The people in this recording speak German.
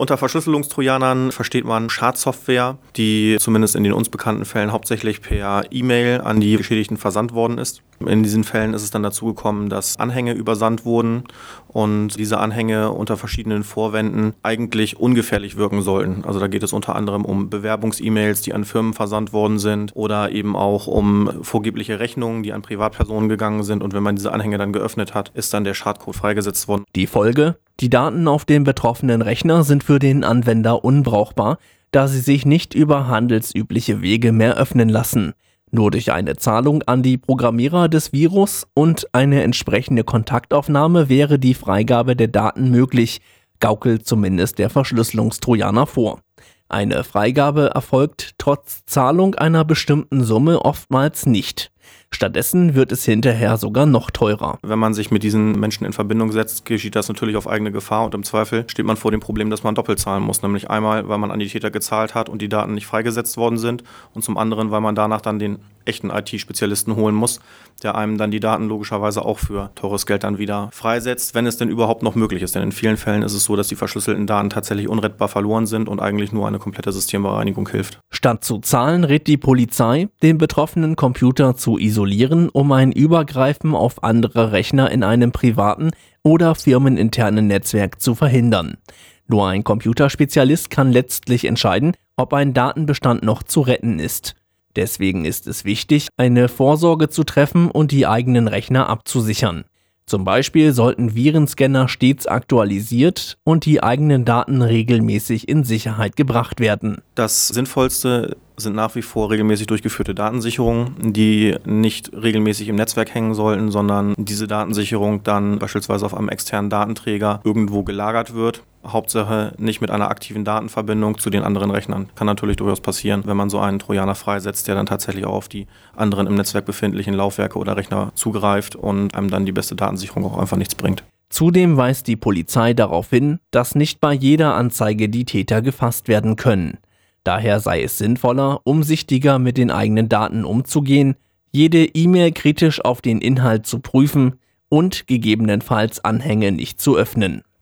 Unter Verschlüsselungstrojanern versteht man Schadsoftware, die zumindest in den uns bekannten Fällen hauptsächlich per E-Mail an die Geschädigten versandt worden ist. In diesen Fällen ist es dann dazu gekommen, dass Anhänge übersandt wurden und diese Anhänge unter verschiedenen Vorwänden eigentlich ungefährlich wirken sollten. Also da geht es unter anderem um Bewerbungs-E-Mails, die an Firmen versandt worden sind oder eben auch um vorgebliche Rechnungen, die an Privatpersonen gegangen sind. Und wenn man diese Anhänge dann geöffnet hat, ist dann der Schadcode freigesetzt worden. Die Folge? Die Daten auf dem betroffenen Rechner sind für den Anwender unbrauchbar, da sie sich nicht über handelsübliche Wege mehr öffnen lassen. Nur durch eine Zahlung an die Programmierer des Virus und eine entsprechende Kontaktaufnahme wäre die Freigabe der Daten möglich, gaukelt zumindest der Verschlüsselungstrojaner vor. Eine Freigabe erfolgt trotz Zahlung einer bestimmten Summe oftmals nicht. Stattdessen wird es hinterher sogar noch teurer. Wenn man sich mit diesen Menschen in Verbindung setzt, geschieht das natürlich auf eigene Gefahr und im Zweifel steht man vor dem Problem, dass man doppelt zahlen muss. Nämlich einmal, weil man an die Täter gezahlt hat und die Daten nicht freigesetzt worden sind und zum anderen, weil man danach dann den echten IT-Spezialisten holen muss, der einem dann die Daten logischerweise auch für teures Geld dann wieder freisetzt, wenn es denn überhaupt noch möglich ist. Denn in vielen Fällen ist es so, dass die verschlüsselten Daten tatsächlich unrettbar verloren sind und eigentlich nur eine komplette Systembereinigung hilft. Statt zu zahlen, rät die Polizei, den betroffenen Computer zu isolieren, um ein Übergreifen auf andere Rechner in einem privaten oder firmeninternen Netzwerk zu verhindern. Nur ein Computerspezialist kann letztlich entscheiden, ob ein Datenbestand noch zu retten ist. Deswegen ist es wichtig, eine Vorsorge zu treffen und die eigenen Rechner abzusichern. Zum Beispiel sollten Virenscanner stets aktualisiert und die eigenen Daten regelmäßig in Sicherheit gebracht werden. Das Sinnvollste sind nach wie vor regelmäßig durchgeführte Datensicherungen, die nicht regelmäßig im Netzwerk hängen sollten, sondern diese Datensicherung dann beispielsweise auf einem externen Datenträger irgendwo gelagert wird. Hauptsache nicht mit einer aktiven Datenverbindung zu den anderen Rechnern. Kann natürlich durchaus passieren, wenn man so einen Trojaner freisetzt, der dann tatsächlich auch auf die anderen im Netzwerk befindlichen Laufwerke oder Rechner zugreift und einem dann die beste Datensicherung auch einfach nichts bringt. Zudem weist die Polizei darauf hin, dass nicht bei jeder Anzeige die Täter gefasst werden können. Daher sei es sinnvoller, umsichtiger mit den eigenen Daten umzugehen, jede E-Mail kritisch auf den Inhalt zu prüfen und gegebenenfalls Anhänge nicht zu öffnen.